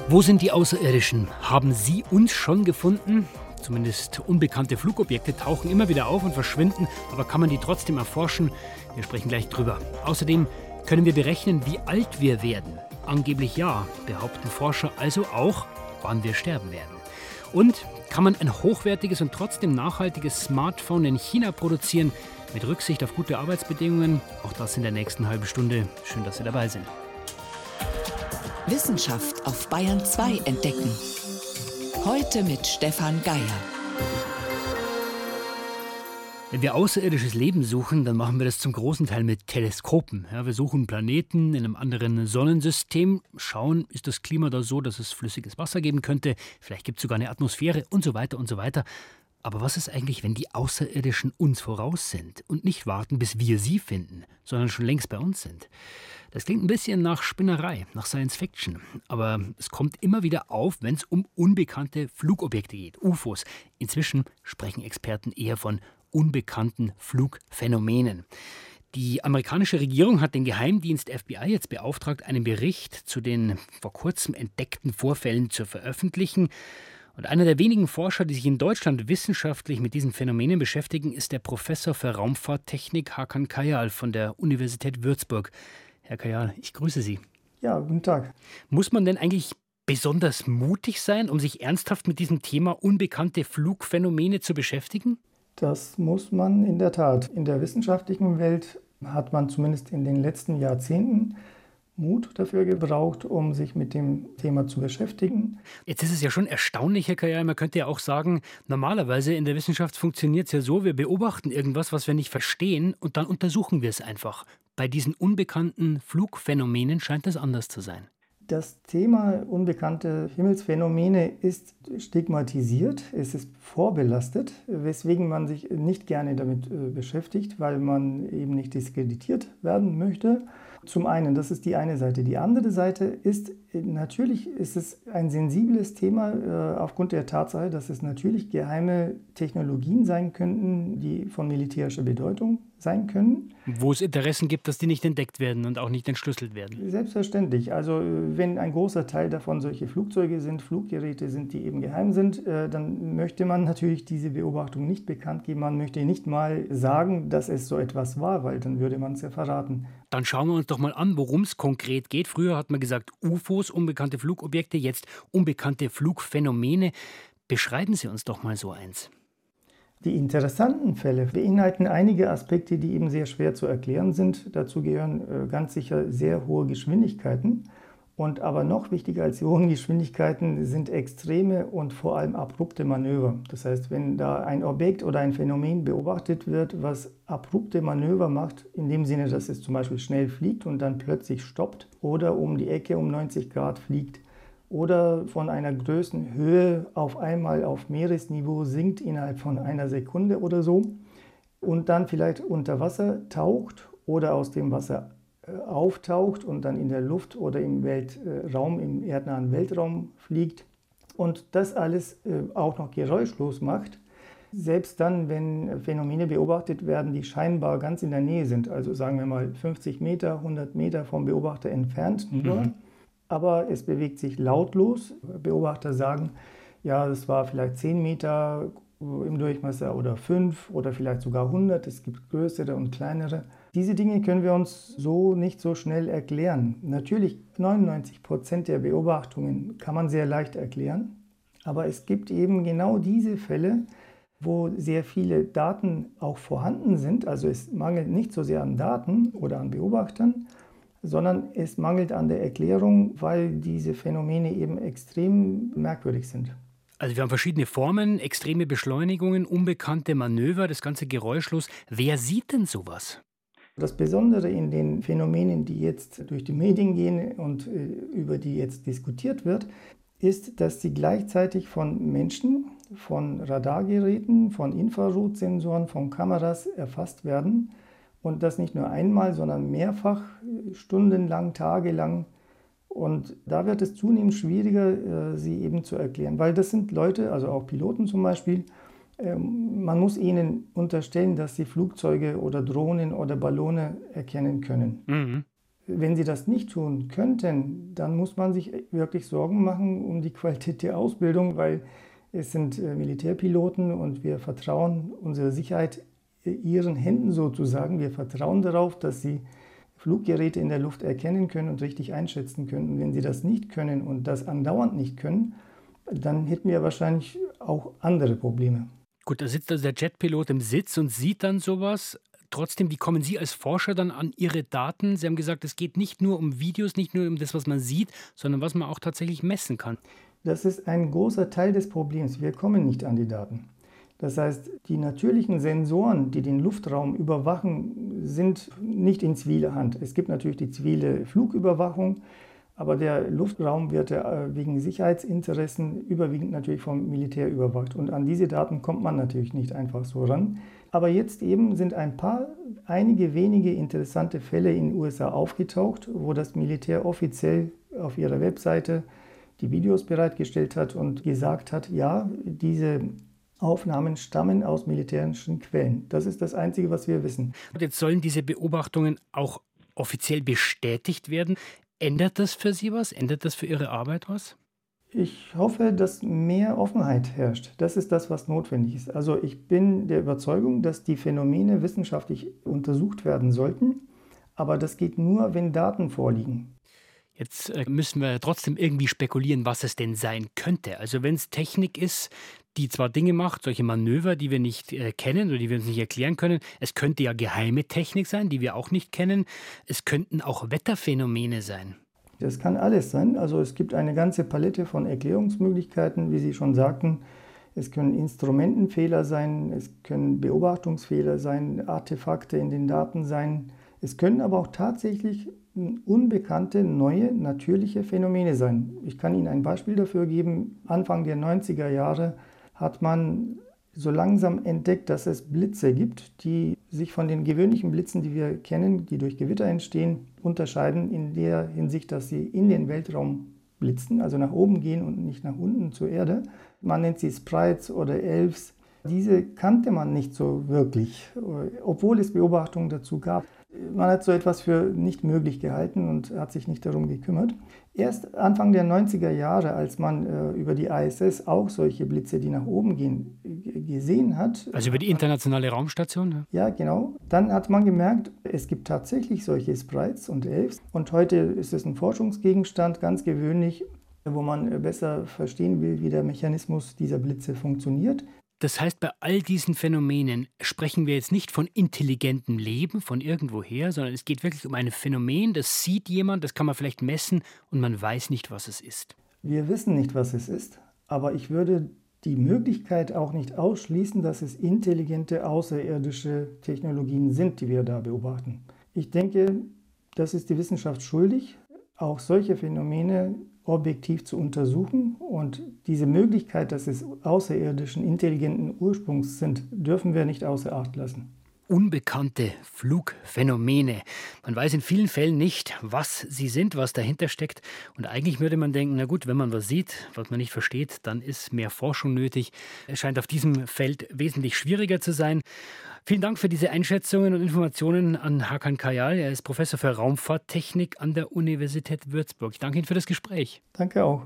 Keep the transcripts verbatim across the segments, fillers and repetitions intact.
Wo sind die Außerirdischen? Haben sie uns schon gefunden? Zumindest unbekannte Flugobjekte tauchen immer wieder auf und verschwinden, aber kann man die trotzdem erforschen? Wir sprechen gleich drüber. Außerdem können wir berechnen, wie alt wir werden. Angeblich ja, behaupten Forscher, also auch, wann wir sterben werden. Und kann man ein hochwertiges und trotzdem nachhaltiges Smartphone in China produzieren, mit Rücksicht auf gute Arbeitsbedingungen? Auch das in der nächsten halben Stunde. Schön, dass Sie dabei sind. Wissenschaft auf Bayern zwei entdecken. Heute mit Stefan Geier. Wenn wir außerirdisches Leben suchen, dann machen wir das zum großen Teil mit Teleskopen. Ja, wir suchen Planeten in einem anderen Sonnensystem, schauen, ist das Klima da so, dass es flüssiges Wasser geben könnte, vielleicht gibt es sogar eine Atmosphäre und so weiter und so weiter. Aber was ist eigentlich, wenn die Außerirdischen uns voraus sind und nicht warten, bis wir sie finden, sondern schon längst bei uns sind? Das klingt ein bisschen nach Spinnerei, nach Science Fiction. Aber es kommt immer wieder auf, wenn es um unbekannte Flugobjekte geht, U F Os. Inzwischen sprechen Experten eher von unbekannten Flugphänomenen. Die amerikanische Regierung hat den Geheimdienst F B I jetzt beauftragt, einen Bericht zu den vor kurzem entdeckten Vorfällen zu veröffentlichen. Und einer der wenigen Forscher, die sich in Deutschland wissenschaftlich mit diesen Phänomenen beschäftigen, ist der Professor für Raumfahrttechnik Hakan Kayal von der Universität Würzburg. Herr Kayal, ich grüße Sie. Ja, guten Tag. Muss man denn eigentlich besonders mutig sein, um sich ernsthaft mit diesem Thema unbekannte Flugphänomene zu beschäftigen? Das muss man in der Tat. In der wissenschaftlichen Welt hat man zumindest in den letzten Jahrzehnten Mut dafür gebraucht, um sich mit dem Thema zu beschäftigen. Jetzt ist es ja schon erstaunlich, Herr Kayal, man könnte ja auch sagen, normalerweise in der Wissenschaft funktioniert es ja so, wir beobachten irgendwas, was wir nicht verstehen und dann untersuchen wir es einfach. Bei diesen unbekannten Flugphänomenen scheint das anders zu sein. Das Thema unbekannte Himmelsphänomene ist stigmatisiert, es ist vorbelastet, weswegen man sich nicht gerne damit äh, beschäftigt, weil man eben nicht diskreditiert werden möchte. Zum einen, das ist die eine Seite. Die andere Seite ist, natürlich ist es ein sensibles Thema äh, aufgrund der Tatsache, dass es natürlich geheime Technologien sein könnten, die von militärischer Bedeutung sein können. Wo es Interessen gibt, dass die nicht entdeckt werden und auch nicht entschlüsselt werden. Selbstverständlich. Also wenn ein großer Teil davon solche Flugzeuge sind, Fluggeräte sind, die eben geheim sind, äh, dann möchte man natürlich diese Beobachtung nicht bekannt geben. Man möchte nicht mal sagen, dass es so etwas war, weil dann würde man es ja verraten. Dann schauen wir uns doch mal an, worum es konkret geht. Früher hat man gesagt U F Os, unbekannte Flugobjekte, jetzt unbekannte Flugphänomene. Beschreiben Sie uns doch mal so eins. Die interessanten Fälle beinhalten einige Aspekte, die eben sehr schwer zu erklären sind. Dazu gehören äh, ganz sicher sehr hohe Geschwindigkeiten. Und aber noch wichtiger als die hohen Geschwindigkeiten sind extreme und vor allem abrupte Manöver. Das heißt, wenn da ein Objekt oder ein Phänomen beobachtet wird, was abrupte Manöver macht, in dem Sinne, dass es zum Beispiel schnell fliegt und dann plötzlich stoppt oder um die Ecke um neunzig Grad fliegt oder von einer Größenhöhe auf einmal auf Meeresniveau sinkt innerhalb von einer Sekunde oder so und dann vielleicht unter Wasser taucht oder aus dem Wasser auftaucht und dann in der Luft oder im Weltraum, im erdnahen Weltraum fliegt und das alles auch noch geräuschlos macht, selbst dann, wenn Phänomene beobachtet werden, die scheinbar ganz in der Nähe sind, also sagen wir mal fünfzig Meter, hundert Meter vom Beobachter entfernt nur, mhm. aber es bewegt sich lautlos. Beobachter sagen, ja, das war vielleicht zehn Meter im Durchmesser oder fünf oder vielleicht sogar hundert, es gibt größere und kleinere. Diese Dinge können wir uns so nicht so schnell erklären. Natürlich, neunundneunzig Prozent der Beobachtungen kann man sehr leicht erklären, aber es gibt eben genau diese Fälle, wo sehr viele Daten auch vorhanden sind. Also es mangelt nicht so sehr an Daten oder an Beobachtern, sondern es mangelt an der Erklärung, weil diese Phänomene eben extrem merkwürdig sind. Also wir haben verschiedene Formen, extreme Beschleunigungen, unbekannte Manöver, das Ganze geräuschlos. Wer sieht denn sowas? Das Besondere in den Phänomenen, die jetzt durch die Medien gehen und äh, über die jetzt diskutiert wird, ist, dass sie gleichzeitig von Menschen, von Radargeräten, von Infrarotsensoren, von Kameras erfasst werden. Und das nicht nur einmal, sondern mehrfach, stundenlang, tagelang. Und da wird es zunehmend schwieriger, sie eben zu erklären. Weil das sind Leute, also auch Piloten zum Beispiel, man muss ihnen unterstellen, dass sie Flugzeuge oder Drohnen oder Ballone erkennen können. Mhm. wenn sie das nicht tun könnten, dann muss man sich wirklich Sorgen machen um die Qualität der Ausbildung, weil es sind Militärpiloten und wir vertrauen unsere Sicherheit ihren Händen sozusagen. Wir vertrauen darauf, dass sie Fluggeräte in der Luft erkennen können und richtig einschätzen können. Und wenn sie das nicht können und das andauernd nicht können, dann hätten wir wahrscheinlich auch andere Probleme. Gut, da sitzt also der Jetpilot im Sitz und sieht dann sowas. Trotzdem, wie kommen Sie als Forscher dann an Ihre Daten? Sie haben gesagt, es geht nicht nur um Videos, nicht nur um das, was man sieht, sondern was man auch tatsächlich messen kann. Das ist ein großer Teil des Problems. Wir kommen nicht an die Daten. Das heißt, die natürlichen Sensoren, die den Luftraum überwachen, sind nicht in ziviler Hand. Es gibt natürlich die zivile Flugüberwachung, aber der Luftraum wird wegen Sicherheitsinteressen überwiegend natürlich vom Militär überwacht. Und an diese Daten kommt man natürlich nicht einfach so ran. Aber jetzt eben sind ein paar, einige wenige interessante Fälle in den U S A aufgetaucht, wo das Militär offiziell auf ihrer Webseite die Videos bereitgestellt hat und gesagt hat, ja, diese Aufnahmen stammen aus militärischen Quellen. Das ist das Einzige, was wir wissen. Und jetzt sollen diese Beobachtungen auch offiziell bestätigt werden. Ändert das für Sie was? Ändert das für Ihre Arbeit was? Ich hoffe, dass mehr Offenheit herrscht. Das ist das, was notwendig ist. Also ich bin der Überzeugung, dass die Phänomene wissenschaftlich untersucht werden sollten, aber das geht nur, wenn Daten vorliegen. Jetzt müssen wir trotzdem irgendwie spekulieren, was es denn sein könnte. Also wenn es Technik ist, die zwar Dinge macht, solche Manöver, die wir nicht äh, kennen oder die wir uns nicht erklären können. Es könnte ja geheime Technik sein, die wir auch nicht kennen. Es könnten auch Wetterphänomene sein. Das kann alles sein. Also es gibt eine ganze Palette von Erklärungsmöglichkeiten, wie Sie schon sagten. Es können Instrumentenfehler sein, es können Beobachtungsfehler sein, Artefakte in den Daten sein. Es können aber auch tatsächlich unbekannte, neue, natürliche Phänomene sein. Ich kann Ihnen ein Beispiel dafür geben. Anfang der neunziger Jahre hat man so langsam entdeckt, dass es Blitze gibt, die sich von den gewöhnlichen Blitzen, die wir kennen, die durch Gewitter entstehen, unterscheiden in der Hinsicht, dass sie in den Weltraum blitzen, also nach oben gehen und nicht nach unten zur Erde. Man nennt sie Sprites oder Elves. Diese kannte man nicht so wirklich, obwohl es Beobachtungen dazu gab. Man hat so etwas für nicht möglich gehalten und hat sich nicht darum gekümmert. Erst Anfang der neunziger Jahre, als man äh, über die I S S auch solche Blitze, die nach oben gehen, g- gesehen hat. Also über die internationale Raumstation? Ja. Ja, genau. Dann hat man gemerkt, es gibt tatsächlich solche Sprites und Elves. Und heute ist es ein Forschungsgegenstand, ganz gewöhnlich, wo man besser verstehen will, wie der Mechanismus dieser Blitze funktioniert. Das heißt, bei all diesen Phänomenen sprechen wir jetzt nicht von intelligentem Leben, von irgendwoher, sondern es geht wirklich um ein Phänomen, das sieht jemand, das kann man vielleicht messen und man weiß nicht, was es ist. Wir wissen nicht, was es ist, aber ich würde die Möglichkeit auch nicht ausschließen, dass es intelligente außerirdische Technologien sind, die wir da beobachten. Ich denke, das ist die Wissenschaft schuldig, auch solche Phänomene objektiv zu untersuchen. Und diese Möglichkeit, dass es außerirdischen, intelligenten Ursprungs sind, dürfen wir nicht außer Acht lassen. Unbekannte Flugphänomene. Man weiß in vielen Fällen nicht, was sie sind, was dahinter steckt. Und eigentlich würde man denken, na gut, wenn man was sieht, was man nicht versteht, dann ist mehr Forschung nötig. Es scheint auf diesem Feld wesentlich schwieriger zu sein. Vielen Dank für diese Einschätzungen und Informationen an Hakan Kayal. Er ist Professor für Raumfahrttechnik an der Universität Würzburg. Ich danke Ihnen für das Gespräch. Danke auch.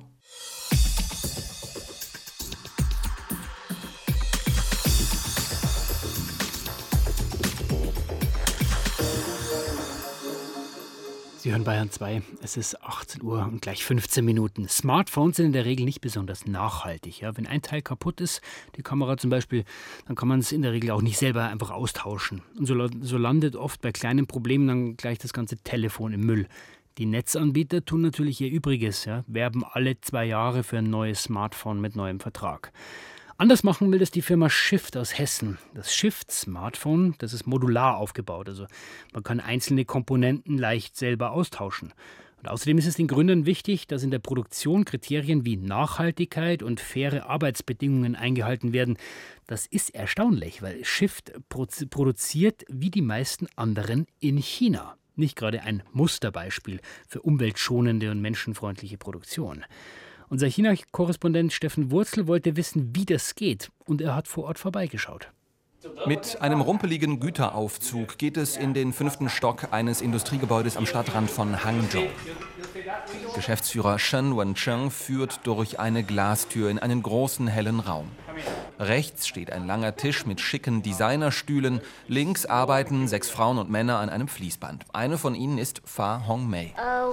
Sie hören Bayern zwei, es ist achtzehn Uhr und gleich fünfzehn Minuten. Smartphones sind in der Regel nicht besonders nachhaltig. Ja? Wenn ein Teil kaputt ist, die Kamera zum Beispiel, dann kann man es in der Regel auch nicht selber einfach austauschen. Und so, so landet oft bei kleinen Problemen dann gleich das ganze Telefon im Müll. Die Netzanbieter tun natürlich ihr Übriges, ja? Werben alle zwei Jahre für ein neues Smartphone mit neuem Vertrag. Anders machen will das die Firma Shift aus Hessen. Das Shift-Smartphone, das ist modular aufgebaut. Also man kann einzelne Komponenten leicht selber austauschen. Und außerdem ist es den Gründern wichtig, dass in der Produktion Kriterien wie Nachhaltigkeit und faire Arbeitsbedingungen eingehalten werden. Das ist erstaunlich, weil Shift produziert wie die meisten anderen in China. Nicht gerade ein Musterbeispiel für umweltschonende und menschenfreundliche Produktion. Unser China-Korrespondent Steffen Wurzel wollte wissen, wie das geht. Und er hat vor Ort vorbeigeschaut. Mit einem rumpeligen Güteraufzug geht es in den fünften Stock eines Industriegebäudes am Stadtrand von Hangzhou. Geschäftsführer Shen Wencheng führt durch eine Glastür in einen großen, hellen Raum. Rechts steht ein langer Tisch mit schicken Designerstühlen. Links arbeiten sechs Frauen und Männer an einem Fließband. Eine von ihnen ist Fa Hongmei.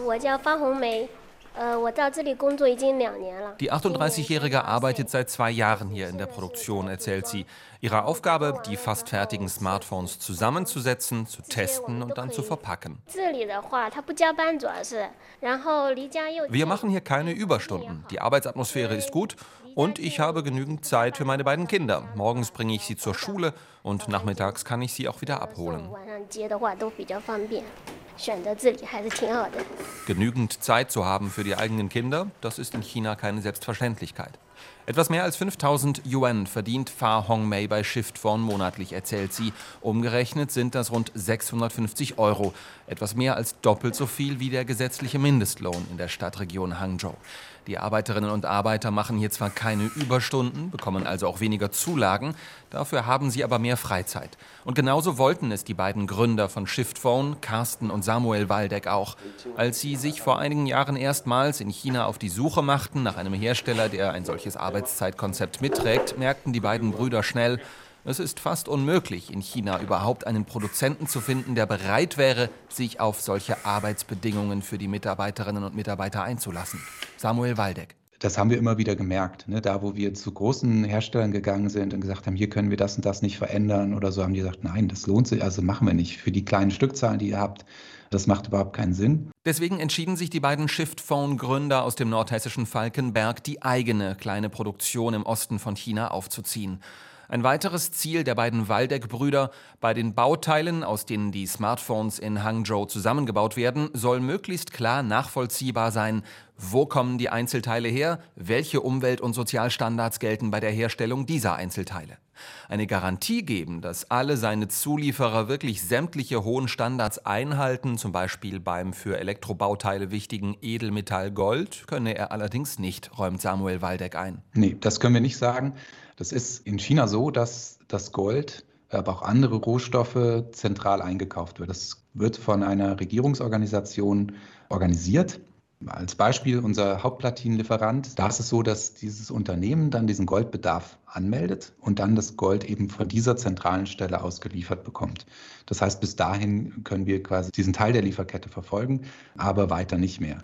Die achtunddreißigjährige arbeitet seit zwei Jahren hier in der Produktion, erzählt sie. Ihre Aufgabe, die fast fertigen Smartphones zusammenzusetzen, zu testen und dann zu verpacken. Wir machen hier keine Überstunden. Die Arbeitsatmosphäre ist gut und ich habe genügend Zeit für meine beiden Kinder. Morgens bringe ich sie zur Schule und nachmittags kann ich sie auch wieder abholen. Genügend Zeit zu haben für die eigenen Kinder, das ist in China keine Selbstverständlichkeit. Etwas mehr als fünftausend Yuan verdient Fa Hongmei bei Shiftphone monatlich, erzählt sie. Umgerechnet sind das rund sechshundertfünfzig Euro. Etwas mehr als doppelt so viel wie der gesetzliche Mindestlohn in der Stadtregion Hangzhou. Die Arbeiterinnen und Arbeiter machen hier zwar keine Überstunden, bekommen also auch weniger Zulagen, dafür haben sie aber mehr Freizeit. Und genauso wollten es die beiden Gründer von Shiftphone, Carsten und Samuel Waldeck auch. Als sie sich vor einigen Jahren erstmals in China auf die Suche machten nach einem Hersteller, der ein solches Arbeitszeitkonzept mitträgt, merkten die beiden Brüder schnell, es ist fast unmöglich, in China überhaupt einen Produzenten zu finden, der bereit wäre, sich auf solche Arbeitsbedingungen für die Mitarbeiterinnen und Mitarbeiter einzulassen. Samuel Waldeck. Das haben wir immer wieder gemerkt. Ne? Da, wo wir zu großen Herstellern gegangen sind und gesagt haben, hier können wir das und das nicht verändern oder so, haben die gesagt, nein, das lohnt sich, also machen wir nicht. Für die kleinen Stückzahlen, die ihr habt, das macht überhaupt keinen Sinn. Deswegen entschieden sich die beiden Shiftphone-Gründer aus dem nordhessischen Falkenberg, die eigene kleine Produktion im Osten von China aufzuziehen. Ein weiteres Ziel der beiden Waldeck-Brüder: bei den Bauteilen, aus denen die Smartphones in Hangzhou zusammengebaut werden, soll möglichst klar nachvollziehbar sein, wo kommen die Einzelteile her, welche Umwelt- und Sozialstandards gelten bei der Herstellung dieser Einzelteile. Eine Garantie geben, dass alle seine Zulieferer wirklich sämtliche hohen Standards einhalten, zum Beispiel beim für Elektrobauteile wichtigen Edelmetall Gold, könne er allerdings nicht, räumt Samuel Waldeck ein. Nee, das können wir nicht sagen. Das ist in China so, dass das Gold, aber auch andere Rohstoffe zentral eingekauft wird. Das wird von einer Regierungsorganisation organisiert. Als Beispiel unser Hauptplatinenlieferant. Da ist es so, dass dieses Unternehmen dann diesen Goldbedarf anmeldet und dann das Gold eben von dieser zentralen Stelle ausgeliefert bekommt. Das heißt, bis dahin können wir quasi diesen Teil der Lieferkette verfolgen, aber weiter nicht mehr.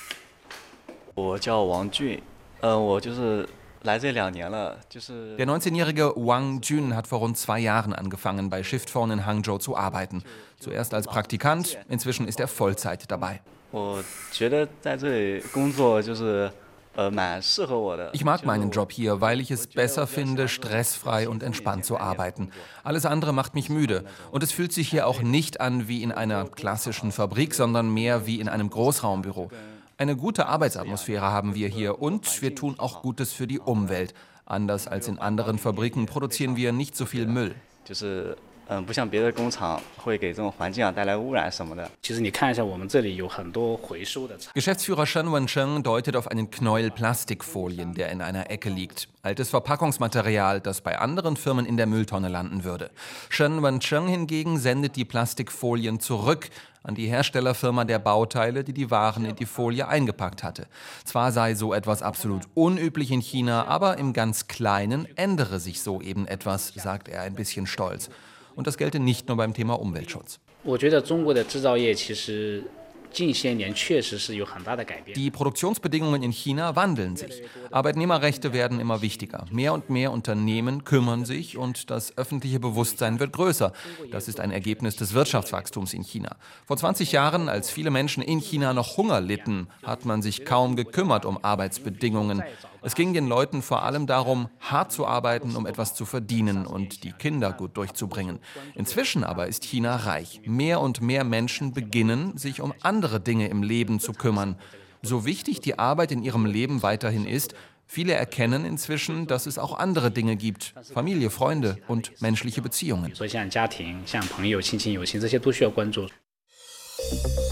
Der neunzehnjährige Wang Jun hat vor rund zwei Jahren angefangen, bei Shiftphone in Hangzhou zu arbeiten. Zuerst als Praktikant, inzwischen ist er Vollzeit dabei. Ich mag meinen Job hier, weil ich es besser finde, stressfrei und entspannt zu arbeiten. Alles andere macht mich müde. Und es fühlt sich hier auch nicht an wie in einer klassischen Fabrik, sondern mehr wie in einem Großraumbüro. Eine gute Arbeitsatmosphäre haben wir hier und wir tun auch Gutes für die Umwelt. Anders als in anderen Fabriken produzieren wir nicht so viel Müll. Geschäftsführer Shen Wencheng deutet auf einen Knäuel Plastikfolien, der in einer Ecke liegt. Altes Verpackungsmaterial, das bei anderen Firmen in der Mülltonne landen würde. Shen Wencheng hingegen sendet die Plastikfolien zurück an die Herstellerfirma der Bauteile, die die Waren in die Folie eingepackt hatte. Zwar sei so etwas absolut unüblich in China, aber im ganz Kleinen ändere sich so eben etwas, sagt er ein bisschen stolz. Und das gelte nicht nur beim Thema Umweltschutz. Die Produktionsbedingungen in China wandeln sich. Arbeitnehmerrechte werden immer wichtiger. Mehr und mehr Unternehmen kümmern sich und das öffentliche Bewusstsein wird größer. Das ist ein Ergebnis des Wirtschaftswachstums in China. Vor zwanzig Jahren, als viele Menschen in China noch Hunger litten, hat man sich kaum gekümmert um Arbeitsbedingungen. Es ging den Leuten vor allem darum, hart zu arbeiten, um etwas zu verdienen und die Kinder gut durchzubringen. Inzwischen aber ist China reich. Mehr und mehr Menschen beginnen, sich um andere Dinge im Leben zu kümmern. So wichtig die Arbeit in ihrem Leben weiterhin ist, viele erkennen inzwischen, dass es auch andere Dinge gibt. Familie, Freunde und menschliche Beziehungen.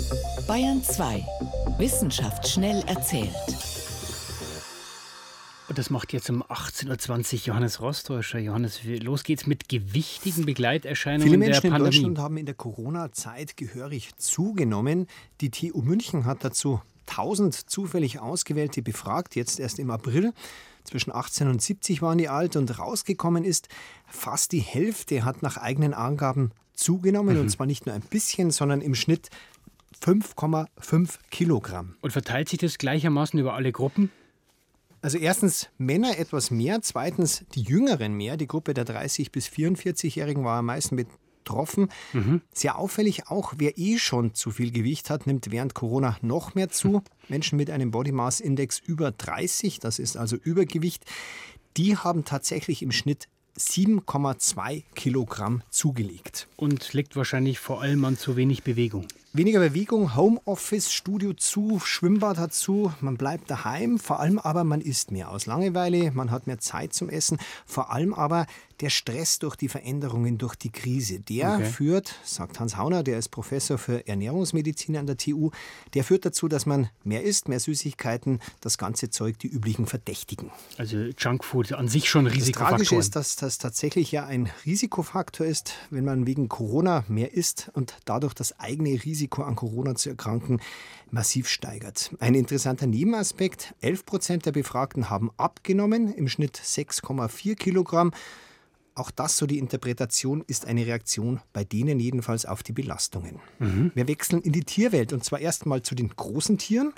Bayern zwei. Wissenschaft schnell erzählt. Und das macht jetzt um achtzehn Uhr zwanzig Johannes Rostäuscher. Johannes, los geht's mit gewichtigen Begleiterscheinungen Viele Menschen der Pandemie. in Deutschland haben in der Corona-Zeit gehörig zugenommen. Die T U München hat dazu tausend zufällig Ausgewählte befragt, jetzt erst im April. Zwischen achtzehn und siebzig waren die alt und rausgekommen ist, fast die Hälfte hat nach eigenen Angaben zugenommen. Mhm. Und zwar nicht nur ein bisschen, sondern im Schnitt fünf Komma fünf Kilogramm. Und verteilt sich das gleichermaßen über alle Gruppen? Also erstens Männer etwas mehr, zweitens die Jüngeren mehr. Die Gruppe der dreißig- bis vierundvierzig-Jährigen war am meisten betroffen. Mhm. Sehr auffällig auch, wer eh schon zu viel Gewicht hat, nimmt während Corona noch mehr zu. Menschen mit einem Body Mass Index über dreißig, das ist also Übergewicht, die haben tatsächlich im Schnitt sieben Komma zwei Kilogramm zugelegt. Und liegt wahrscheinlich vor allem an zu wenig Bewegung. Weniger Bewegung, Homeoffice, Studio zu, Schwimmbad hat zu, man bleibt daheim, vor allem aber man isst mehr aus Langeweile, man hat mehr Zeit zum Essen, vor allem aber der Stress durch die Veränderungen, durch die Krise, der okay. führt, sagt Hans Hauner, der ist Professor für Ernährungsmedizin an der T U, der führt dazu, dass man mehr isst, mehr Süßigkeiten, das ganze Zeug, die üblichen Verdächtigen. Also Junkfood an sich schon Risikofaktor. Das Tragische ist, dass das tatsächlich ja ein Risikofaktor ist, wenn man wegen Corona mehr isst und dadurch das eigene Risiko an Corona zu erkranken massiv steigert. Ein interessanter Nebenaspekt, elf Prozent der Befragten haben abgenommen, im Schnitt sechs Komma vier Kilogramm. Auch das, so die Interpretation, ist eine Reaktion bei denen jedenfalls auf die Belastungen. Mhm. Wir wechseln in die Tierwelt und zwar erst mal zu den großen Tieren.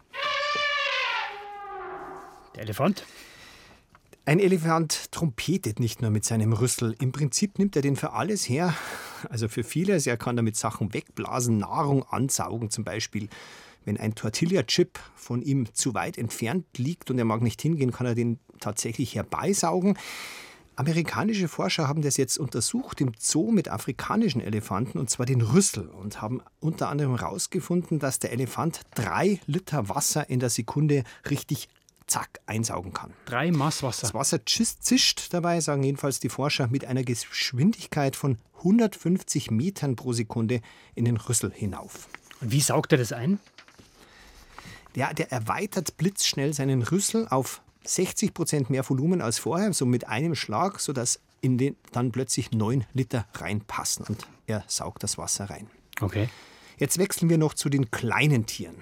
Der Elefant. Ein Elefant trompetet nicht nur mit seinem Rüssel. Im Prinzip nimmt er den für alles her. Also für vieles. Er kann damit Sachen wegblasen, Nahrung ansaugen zum Beispiel. Wenn ein Tortilla-Chip von ihm zu weit entfernt liegt und er mag nicht hingehen, kann er den tatsächlich herbeisaugen. Amerikanische Forscher haben das jetzt untersucht im Zoo mit afrikanischen Elefanten, und zwar den Rüssel, und haben unter anderem herausgefunden, dass der Elefant drei Liter Wasser in der Sekunde richtig zack, einsaugen kann. Drei Maß Wasser. Das Wasser zischt dabei, sagen jedenfalls die Forscher, mit einer Geschwindigkeit von hundertfünfzig Metern pro Sekunde in den Rüssel hinauf. Und wie saugt er das ein? Ja, der erweitert blitzschnell seinen Rüssel auf sechzig Prozent mehr Volumen als vorher, so mit einem Schlag, sodass in den dann plötzlich neun Liter reinpassen. Und er saugt das Wasser rein. Okay. Jetzt wechseln wir noch zu den kleinen Tieren.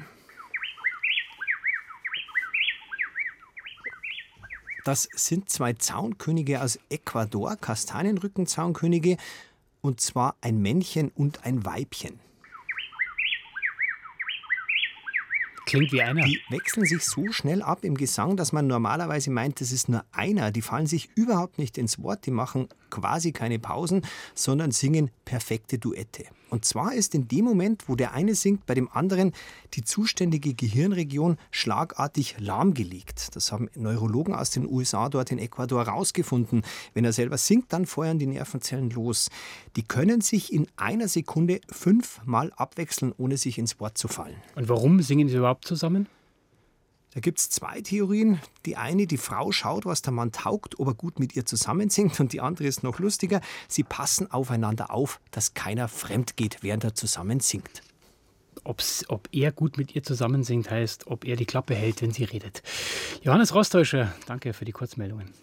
Das sind zwei Zaunkönige aus Ecuador, Kastanienrückenzaunkönige, und zwar ein Männchen und ein Weibchen. Klingt wie einer. Die wechseln sich so schnell ab im Gesang, dass man normalerweise meint, es ist nur einer. Die fallen sich überhaupt nicht ins Wort, die machen quasi keine Pausen, sondern singen perfekte Duette. Und zwar ist in dem Moment, wo der eine singt, bei dem anderen die zuständige Gehirnregion schlagartig lahmgelegt. Das haben Neurologen aus den U S A dort in Ecuador herausgefunden. Wenn er selber singt, dann feuern die Nervenzellen los. Die können sich in einer Sekunde fünfmal abwechseln, ohne sich ins Wort zu fallen. Und warum singen sie überhaupt zusammen? Da gibt es zwei Theorien. Die eine, die Frau schaut, was der Mann taugt, ob er gut mit ihr zusammensingt. Und die andere ist noch lustiger. Sie passen aufeinander auf, dass keiner fremd geht, während er zusammen singt. Ob's, ob er gut mit ihr zusammensingt, heißt, ob er die Klappe hält, wenn sie redet. Johannes Rostäuscher, danke für die Kurzmeldungen.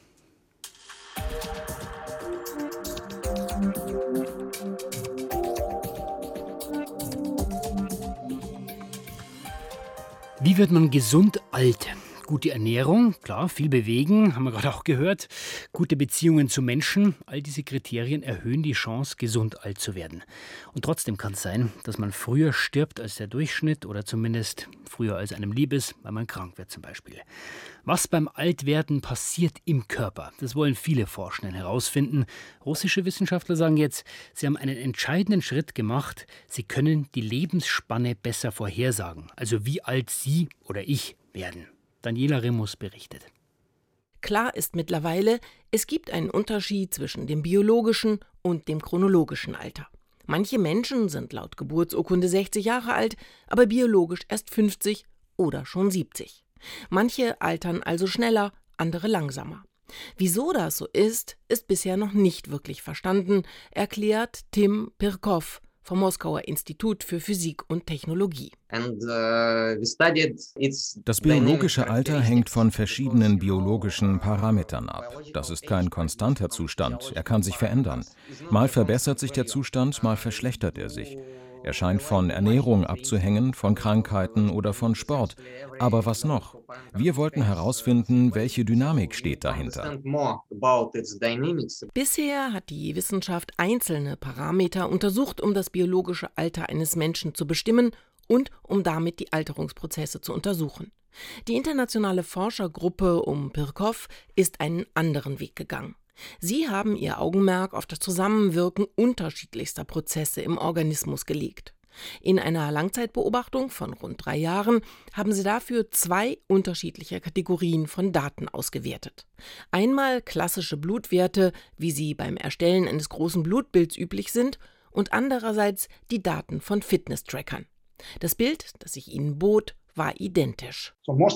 Wie wird man gesund alt? Gute Ernährung, klar, viel bewegen, haben wir gerade auch gehört. Gute Beziehungen zu Menschen, all diese Kriterien erhöhen die Chance, gesund alt zu werden. Und trotzdem kann es sein, dass man früher stirbt als der Durchschnitt oder zumindest früher als einem lieb ist, weil man krank wird zum Beispiel. Was beim Altwerden passiert im Körper, das wollen viele Forschenden herausfinden. Russische Wissenschaftler sagen jetzt, sie haben einen entscheidenden Schritt gemacht. Sie können die Lebensspanne besser vorhersagen, also wie alt Sie oder ich werden. Daniela Remus berichtet. Klar ist mittlerweile, es gibt einen Unterschied zwischen dem biologischen und dem chronologischen Alter. Manche Menschen sind laut Geburtsurkunde sechzig Jahre alt, aber biologisch erst fünfzig oder schon siebzig. Manche altern also schneller, andere langsamer. Wieso das so ist, ist bisher noch nicht wirklich verstanden, erklärt Tim Pirkov vom Moskauer Institut für Physik und Technologie. Das biologische Alter hängt von verschiedenen biologischen Parametern ab. Das ist kein konstanter Zustand, er kann sich verändern. Mal verbessert sich der Zustand, mal verschlechtert er sich. Er scheint von Ernährung abzuhängen, von Krankheiten oder von Sport. Aber was noch? Wir wollten herausfinden, welche Dynamik steht dahinter. Bisher hat die Wissenschaft einzelne Parameter untersucht, um das biologische Alter eines Menschen zu bestimmen und um damit die Alterungsprozesse zu untersuchen. Die internationale Forschergruppe um Pirkov ist einen anderen Weg gegangen. Sie haben ihr Augenmerk auf das Zusammenwirken unterschiedlichster Prozesse im Organismus gelegt. In einer Langzeitbeobachtung von rund drei Jahren haben sie dafür zwei unterschiedliche Kategorien von Daten ausgewertet. Einmal klassische Blutwerte, wie sie beim Erstellen eines großen Blutbilds üblich sind, und andererseits die Daten von Fitness-Trackern. Das Bild, das ich ihnen bot, war identisch.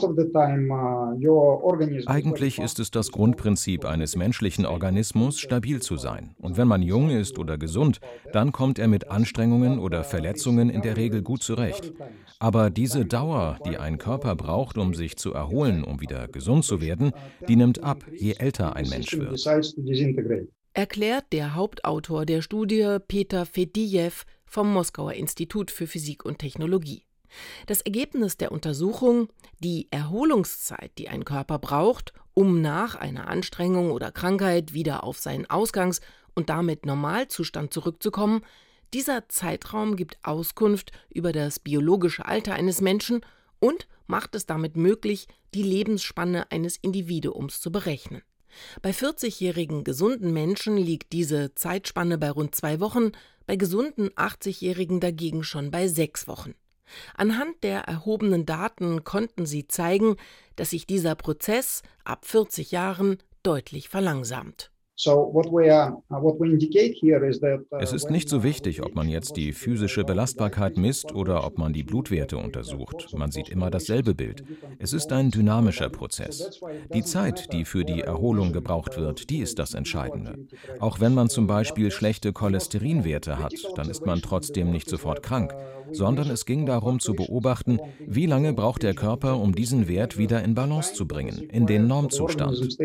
Eigentlich ist es das Grundprinzip eines menschlichen Organismus, stabil zu sein. Und wenn man jung ist oder gesund, dann kommt er mit Anstrengungen oder Verletzungen in der Regel gut zurecht. Aber diese Dauer, die ein Körper braucht, um sich zu erholen, um wieder gesund zu werden, die nimmt ab, je älter ein Mensch wird. Erklärt der Hauptautor der Studie, Peter Fedijew vom Moskauer Institut für Physik und Technologie. Das Ergebnis der Untersuchung, die Erholungszeit, die ein Körper braucht, um nach einer Anstrengung oder Krankheit wieder auf seinen Ausgangs- und damit Normalzustand zurückzukommen, dieser Zeitraum gibt Auskunft über das biologische Alter eines Menschen und macht es damit möglich, die Lebensspanne eines Individuums zu berechnen. Bei vierzigjährigen gesunden Menschen liegt diese Zeitspanne bei rund zwei Wochen, bei gesunden achtzigjährigen dagegen schon bei sechs Wochen. Anhand der erhobenen Daten konnten sie zeigen, dass sich dieser Prozess ab vierzig Jahren deutlich verlangsamt. Es ist nicht so wichtig, ob man jetzt die physische Belastbarkeit misst oder ob man die Blutwerte untersucht. Man sieht immer dasselbe Bild. Es ist ein dynamischer Prozess. Die Zeit, die für die Erholung gebraucht wird, die ist das Entscheidende. Auch wenn man zum Beispiel schlechte Cholesterinwerte hat, dann ist man trotzdem nicht sofort krank, sondern es ging darum zu beobachten, wie lange braucht der Körper, um diesen Wert wieder in Balance zu bringen, in den Normzustand.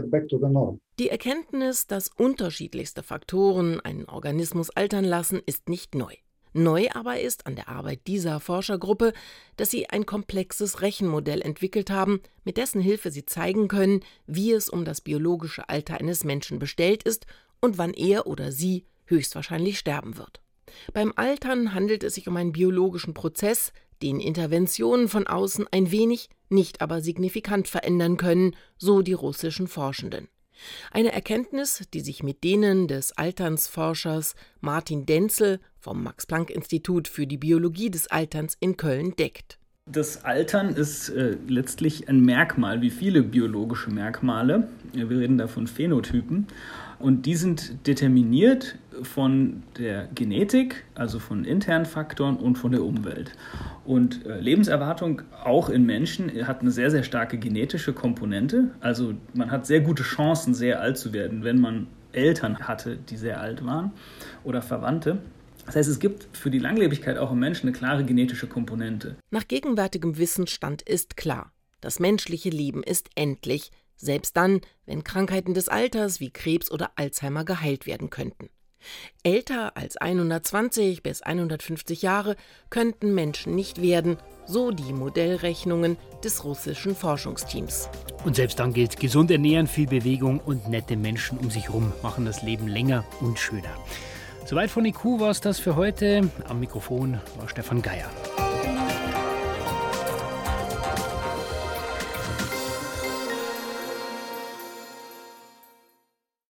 Die Erkenntnis, dass unterschiedlichste Faktoren einen Organismus altern lassen, ist nicht neu. Neu aber ist an der Arbeit dieser Forschergruppe, dass sie ein komplexes Rechenmodell entwickelt haben, mit dessen Hilfe sie zeigen können, wie es um das biologische Alter eines Menschen bestellt ist und wann er oder sie höchstwahrscheinlich sterben wird. Beim Altern handelt es sich um einen biologischen Prozess, den Interventionen von außen ein wenig, nicht aber signifikant verändern können, so die russischen Forschenden. Eine Erkenntnis, die sich mit denen des Alternsforschers Martin Denzel vom Max-Planck-Institut für die Biologie des Alterns in Köln deckt. Das Altern ist äh, letztlich ein Merkmal, wie viele biologische Merkmale. Wir reden da von Phänotypen. Und die sind determiniert von der Genetik, also von internen Faktoren und von der Umwelt. Und äh, Lebenserwartung auch in Menschen hat eine sehr, sehr starke genetische Komponente. Also man hat sehr gute Chancen, sehr alt zu werden, wenn man Eltern hatte, die sehr alt waren oder Verwandte. Das heißt, es gibt für die Langlebigkeit auch im Menschen eine klare genetische Komponente. Nach gegenwärtigem Wissensstand ist klar, das menschliche Leben ist endlich, selbst dann, wenn Krankheiten des Alters wie Krebs oder Alzheimer geheilt werden könnten. Älter als hundertzwanzig bis hundertfünfzig Jahre könnten Menschen nicht werden, so die Modellrechnungen des russischen Forschungsteams. Und selbst dann gilt, gesund ernähren, viel Bewegung und nette Menschen um sich herum machen das Leben länger und schöner. Soweit von I Q war es das für heute. Am Mikrofon war Stefan Geier.